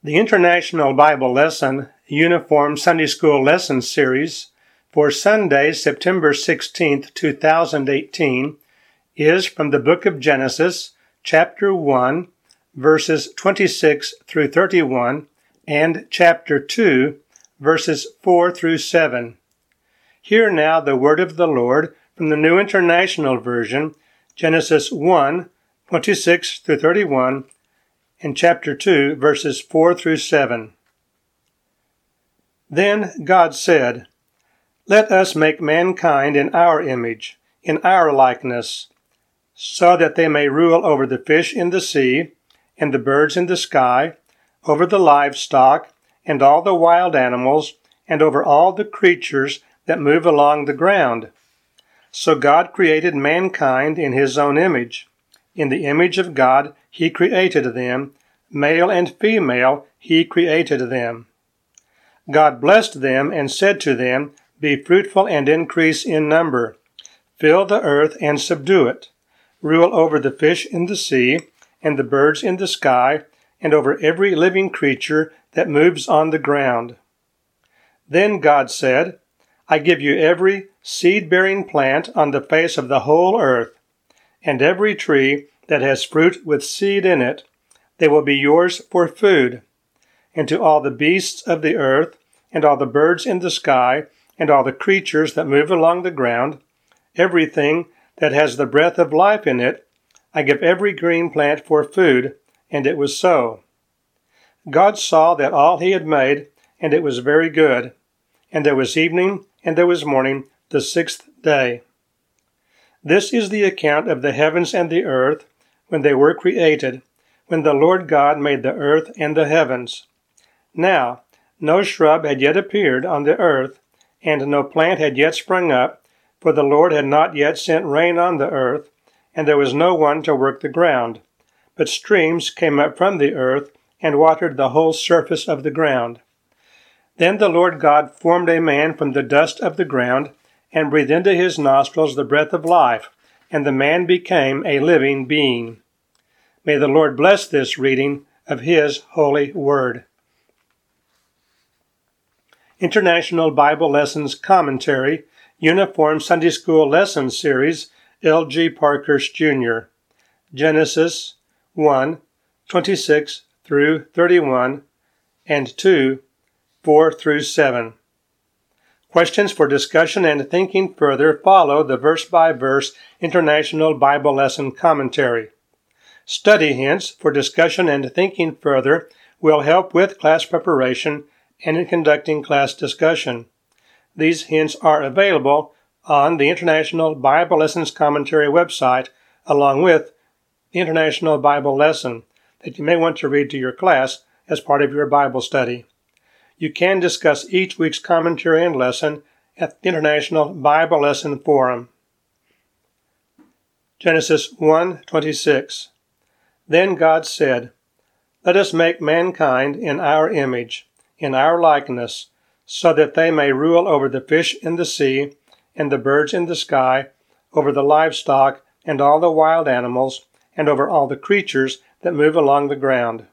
The International Bible Lesson Uniform Sunday School Lesson Series for Sunday, September 16, 2018, is from the book of Genesis, chapter 1, verses 26 through 31, and chapter 2, verses 4 through 7. Hear now the word of the Lord from the New International Version, Genesis 1, 26 through 31, and chapter 2, verses 4 through 7. Then God said, "Let us make mankind in our image, in our likeness, so that they may rule over the fish in the sea, and the birds in the sky, over the livestock, and all the wild animals, and over all the creatures that move along the ground." So God created mankind in his own image. In the image of God he created them, male and female he created them. God blessed them and said to them, "Be fruitful and increase in number. Fill the earth and subdue it. Rule over the fish in the sea, and the birds in the sky, and over every living creature that moves on the ground." Then God said, "I give you every seed-bearing plant on the face of the whole earth, and every tree that has fruit with seed in it. They will be yours for food. And to all the beasts of the earth, and all the birds in the sky, and all the creatures that move along the ground, everything that has the breath of life in it, I give every green plant for food." And it was so. God saw that all he had made, and it was very good. And there was evening, and there was morning, the sixth day. This is the account of the heavens and the earth, when they were created, when the Lord God made the earth and the heavens. Now, no shrub had yet appeared on the earth, and no plant had yet sprung up, for the Lord had not yet sent rain on the earth, and there was no one to work the ground. But streams came up from the earth, and watered the whole surface of the ground. Then the Lord God formed a man from the dust of the ground, and breathed into his nostrils the breath of life, and the man became a living being. May the Lord bless this reading of his holy word. International Bible Lessons Commentary, Uniform Sunday School Lesson Series, L.G. Parkhurst, Jr. Genesis 1, 26 through 31, and 2, 4 through 7. Questions for discussion and thinking further follow the verse-by-verse International Bible Lesson Commentary. Study hints for discussion and thinking further will help with class preparation and in conducting class discussion. These hints are available on the International Bible Lessons Commentary website, along with the International Bible Lesson that you may want to read to your class as part of your Bible study. You can discuss each week's commentary and lesson at the International Bible Lesson Forum. Genesis 1:26. Then God said, "Let us make mankind in our image, in our likeness, so that they may rule over the fish in the sea, and the birds in the sky, over the livestock, and all the wild animals, and over all the creatures that move along the ground."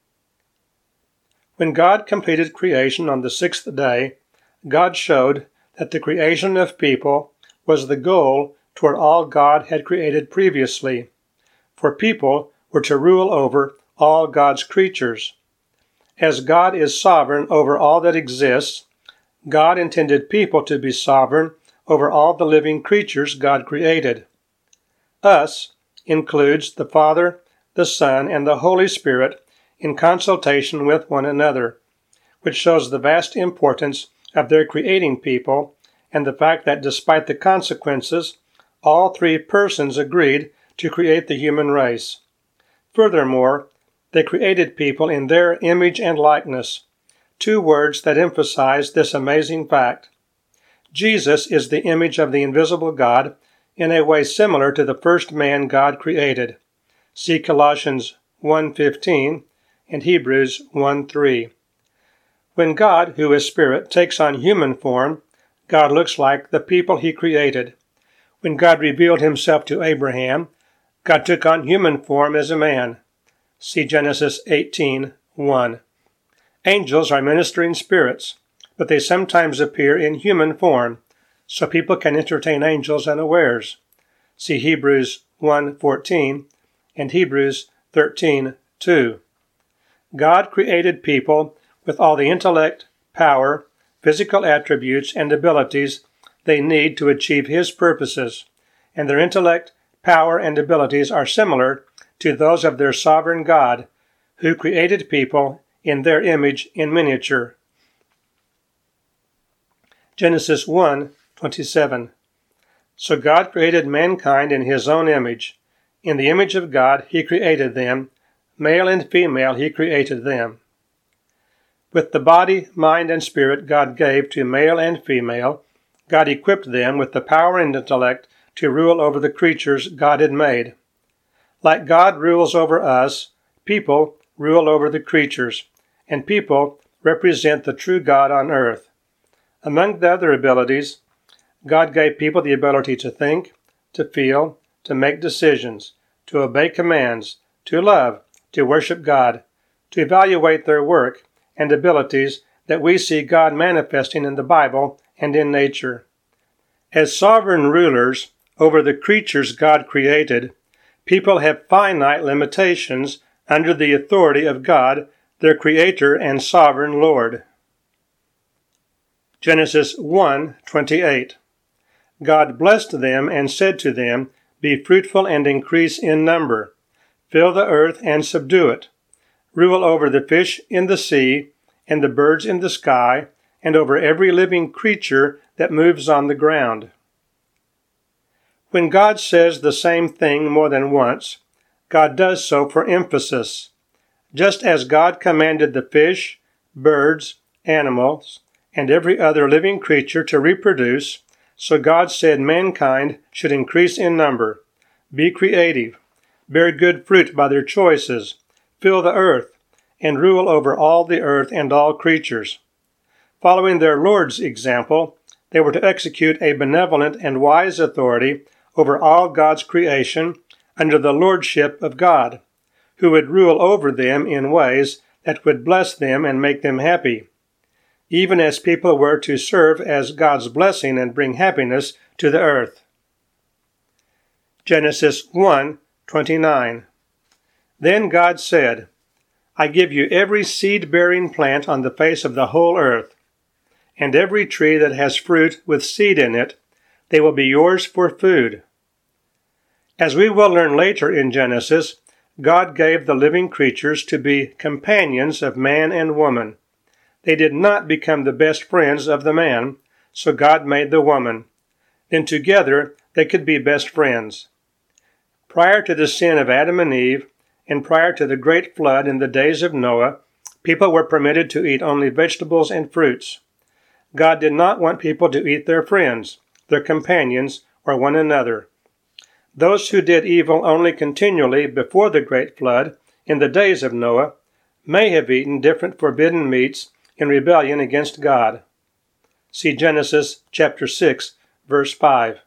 When God completed creation on the sixth day, God showed that the creation of people was the goal toward all God had created previously, for people were to rule over all God's creatures. As God is sovereign over all that exists, God intended people to be sovereign over all the living creatures God created. Us includes the Father, the Son, and the Holy Spirit in consultation with one another, which shows the vast importance of their creating people and the fact that despite the consequences, all three persons agreed to create the human race. Furthermore, they created people in their image and likeness, two words that emphasize this amazing fact. Jesus is the image of the invisible God in a way similar to the first man God created. See Colossians 1:15 and Hebrews 1:3. When God, who is Spirit, takes on human form, God looks like the people he created. When God revealed himself to Abraham, God took on human form as a man. See Genesis 18:1. Angels are ministering spirits, but they sometimes appear in human form, so people can entertain angels unawares. See Hebrews 1:14 and Hebrews 13:2. God created people with all the intellect, power, physical attributes, and abilities they need to achieve His purposes, and their intellect, power, and abilities are similar to those of their sovereign God, who created people in their image in miniature. Genesis 1:27. So God created mankind in His own image. In the image of God He created them. Male and female He created them. With the body, mind, and spirit God gave to male and female, God equipped them with the power and intellect to rule over the creatures God had made. Like God rules over us, people rule over the creatures, and people represent the true God on earth. Among the other abilities, God gave people the ability to think, to feel, to make decisions, to obey commands, to love, to worship God, to evaluate their work and abilities that we see God manifesting in the Bible and in nature. As sovereign rulers over the creatures God created, people have finite limitations under the authority of God, their Creator and Sovereign Lord. Genesis 1:28. God blessed them and said to them, Be fruitful and increase in number. Fill the earth and subdue it. Rule over the fish in the sea and the birds in the sky, and over every living creature that moves on the ground. When God says the same thing more than once, God does so for emphasis. Just as God commanded the fish, birds, animals, and every other living creature to reproduce, so God said mankind should increase in number, be creative, bear good fruit by their choices, fill the earth, and rule over all the earth and all creatures. Following their Lord's example, they were to execute a benevolent and wise authority over all God's creation under the lordship of God, who would rule over them in ways that would bless them and make them happy, even as people were to serve as God's blessing and bring happiness to the earth. Genesis 1:29. Then God said, I give you every seed-bearing plant on the face of the whole earth, and every tree that has fruit with seed in it. They will be yours for food. As we will learn later in Genesis, God gave the living creatures to be companions of man and woman. They did not become the best friends of the man, so God made the woman. Then together they could be best friends. Prior to the sin of Adam and Eve, and prior to the great flood in the days of Noah, people were permitted to eat only vegetables and fruits. God did not want people to eat their friends, their companions, or one another. Those who did evil only continually before the great flood, in the days of Noah, may have eaten different forbidden meats in rebellion against God. See Genesis chapter 6, verse 5.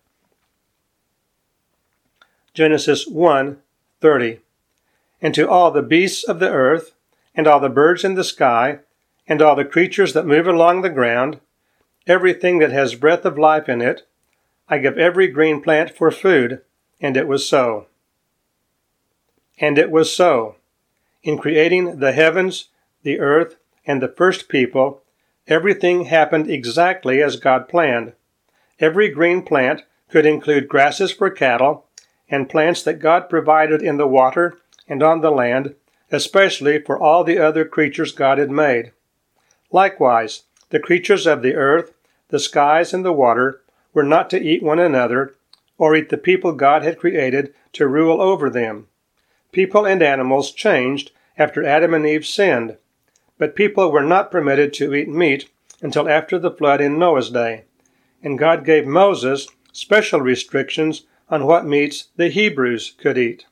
Genesis 1:30. And to all the beasts of the earth, and all the birds in the sky, and all the creatures that move along the ground, everything that has breath of life in it, I give every green plant for food, and it was so. And it was so. In creating the heavens, the earth, and the first people, everything happened exactly as God planned. Every green plant could include grasses for cattle, and plants that God provided in the water and on the land, especially for all the other creatures God had made. Likewise, the creatures of the earth, the skies, and the water were not to eat one another, or eat the people God had created to rule over them. People and animals changed after Adam and Eve sinned, but people were not permitted to eat meat until after the flood in Noah's day, and God gave Moses special restrictions on what meats the Hebrews could eat.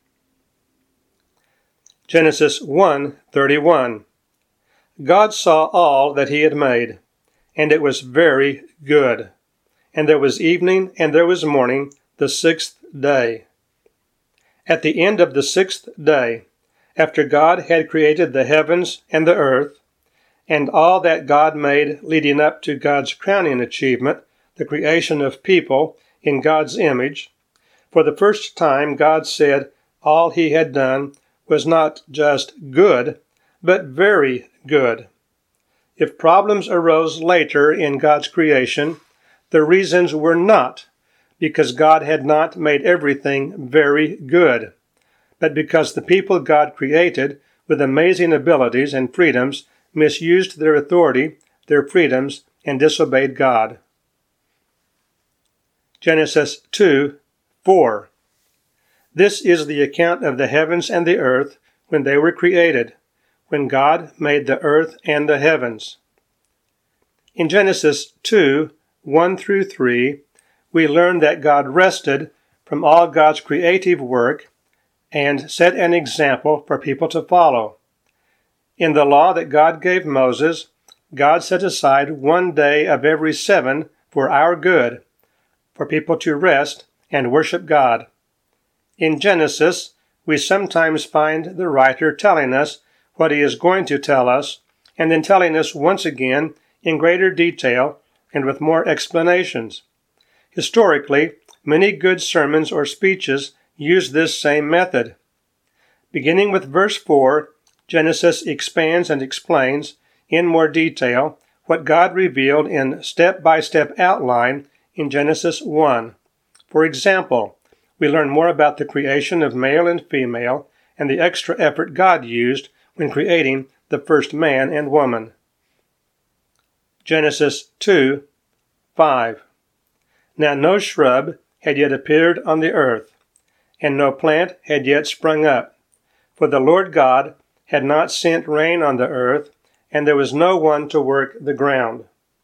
Genesis 1:31. God saw all that He had made, and it was very good. And there was evening and there was morning, the sixth day. At the end of the sixth day, after God had created the heavens and the earth, and all that God made leading up to God's crowning achievement, the creation of people in God's image, for the first time God said all he had done was not just good, but very good. If problems arose later in God's creation, the reasons were not because God had not made everything very good, but because the people God created with amazing abilities and freedoms misused their authority, their freedoms, and disobeyed God. Genesis 2:4. This is the account of the heavens and the earth when they were created, when God made the earth and the heavens. In Genesis 2:1-3, we learn that God rested from all God's creative work and set an example for people to follow. In the law that God gave Moses, God set aside 1 day of every 7 for our good, for people to rest and worship God. In Genesis, we sometimes find the writer telling us what he is going to tell us, and then telling us once again in greater detail and with more explanations. Historically, many good sermons or speeches use this same method. Beginning with verse 4, Genesis expands and explains in more detail what God revealed in step-by-step outline in Genesis 1. For example, we learn more about the creation of male and female and the extra effort God used when creating the first man and woman. Genesis 2:5. Now no shrub had yet appeared on the earth, and no plant had yet sprung up, for the Lord God had not sent rain on the earth, and there was no one to work the ground.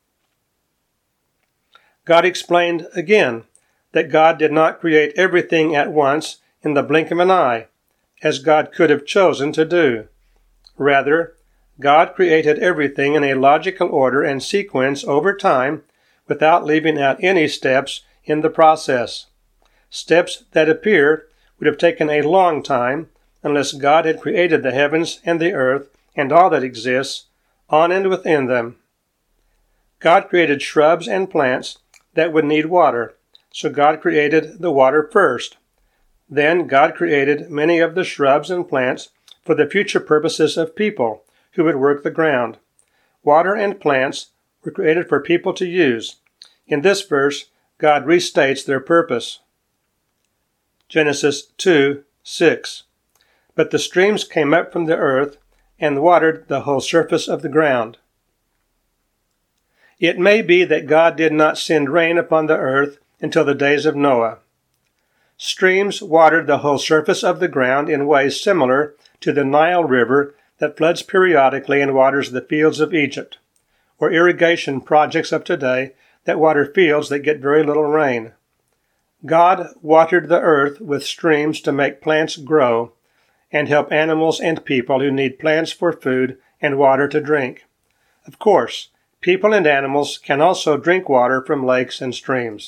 God explained again that God did not create everything at once in the blink of an eye, as God could have chosen to do. Rather, God created everything in a logical order and sequence over time without leaving out any steps in the process. Steps that appear would have taken a long time unless God had created the heavens and the earth and all that exists on and within them. God created shrubs and plants that would need water, so God created the water first. Then God created many of the shrubs and plants for the future purposes of people who would work the ground. Water and plants were created for people to use. In this verse, God restates their purpose. Genesis 2:6. But the streams came up from the earth and watered the whole surface of the ground. It may be that God did not send rain upon the earth until the days of Noah. Streams watered the whole surface of the ground in ways similar to the Nile River that floods periodically and waters the fields of Egypt, or irrigation projects of today that water fields that get very little rain. God watered the earth with streams to make plants grow and help animals and people who need plants for food and water to drink. Of course, people and animals can also drink water from lakes and streams.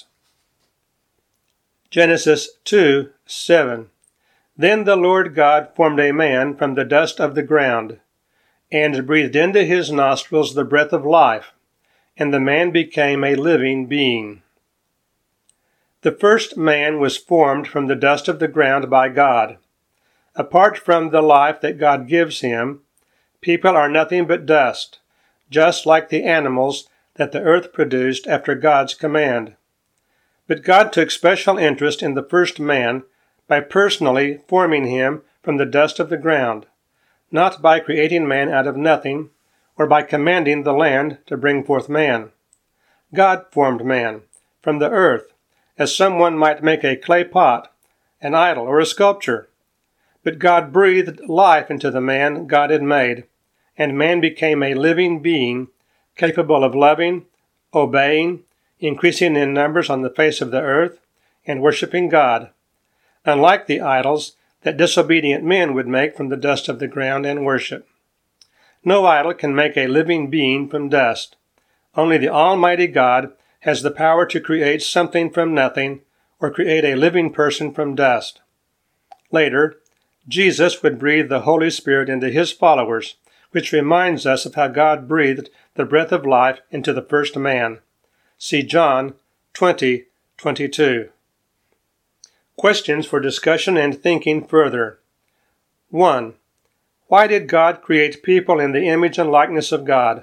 Genesis 2:7. Then the Lord God formed a man from the dust of the ground, and breathed into his nostrils the breath of life, and the man became a living being. The first man was formed from the dust of the ground by God. Apart from the life that God gives him, people are nothing but dust, just like the animals that the earth produced after God's command. But God took special interest in the first man by personally forming him from the dust of the ground, not by creating man out of nothing, or by commanding the land to bring forth man. God formed man from the earth, as someone might make a clay pot, an idol, or a sculpture. But God breathed life into the man God had made, and man became a living being capable of loving, obeying, increasing in numbers on the face of the earth, and worshiping God, unlike the idols that disobedient men would make from the dust of the ground and worship. No idol can make a living being from dust. Only the Almighty God has the power to create something from nothing or create a living person from dust. Later, Jesus would breathe the Holy Spirit into his followers which reminds us of how God breathed the breath of life into the first man. See John 20:22. Questions for discussion and thinking further. 1. Why did God create people in the image and likeness of God?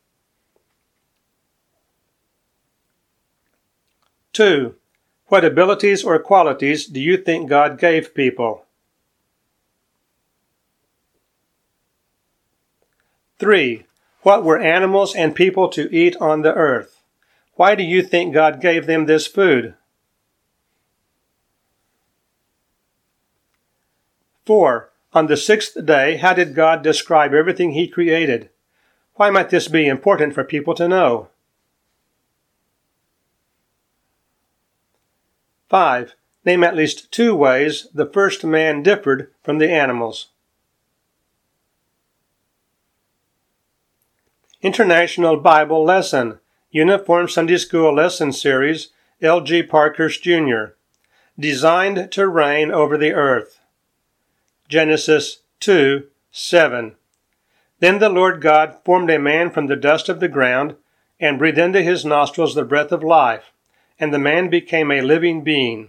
2. What abilities or qualities do you think God gave people? 3. What were animals and people to eat on the earth? Why do you think God gave them this food? 4. On the sixth day, how did God describe everything He created? Why might this be important for people to know? 5. Name at least 2 ways the first man differed from the animals. International Bible Lesson, Uniform Sunday School Lesson Series, L.G. Parkhurst, Jr. Designed to reign over the earth. Genesis 2:7. Then the Lord God formed a man from the dust of the ground, and breathed into his nostrils the breath of life, and the man became a living being.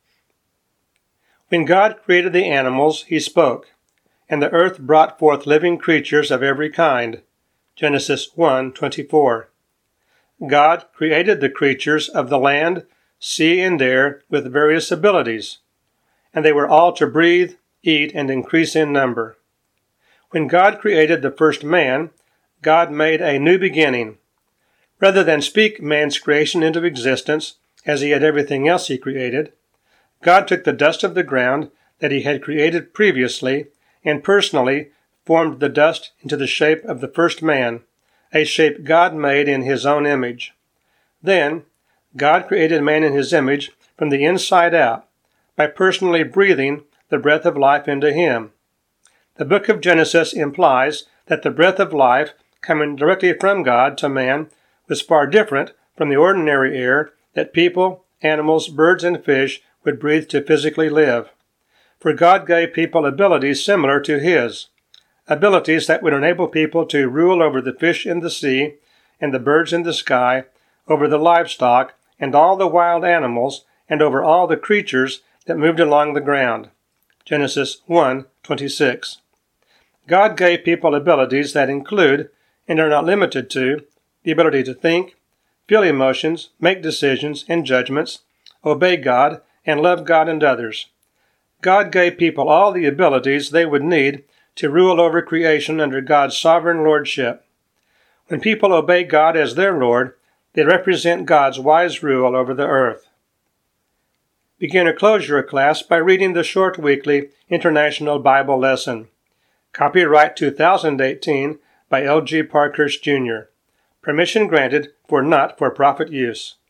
When God created the animals, He spoke, and the earth brought forth living creatures of every kind. Genesis 1:24. God created the creatures of the land, sea, and air with various abilities, and they were all to breathe, eat, and increase in number. When God created the first man, God made a new beginning. Rather than speak man's creation into existence, as He had everything else He created, God took the dust of the ground that He had created previously and personally formed the dust into the shape of the first man, a shape God made in His own image. Then, God created man in His image from the inside out by personally breathing the breath of life into him. The book of Genesis implies that the breath of life coming directly from God to man was far different from the ordinary air that people, animals, birds, and fish would breathe to physically live. For God gave people abilities similar to His, abilities that would enable people to rule over the fish in the sea and the birds in the sky, over the livestock and all the wild animals, and over all the creatures that moved along the ground. Genesis 1:26. God gave people abilities that include, and are not limited to, the ability to think, feel emotions, make decisions and judgments, obey God, and love God and others. God gave people all the abilities they would need to rule over creation under God's sovereign lordship. When people obey God as their Lord, they represent God's wise rule over the earth. Begin or close your class by reading the short weekly International Bible Lesson. Copyright 2018 by L.G. Parkhurst, Jr. Permission granted for not-for-profit use.